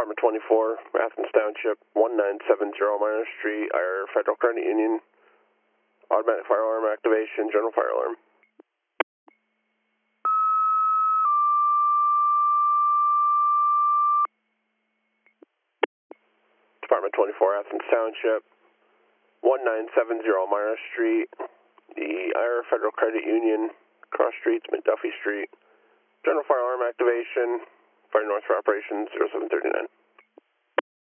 Department 24, Athens Township, 1970 Minor Street, our Federal Credit Union, automatic fire alarm activation, general fire alarm. Department 24, Athens Township, 1970 Minor Street, the Ira Federal Credit Union, cross streets, McDuffie Street, general fire alarm activation, fire north for operations 0739.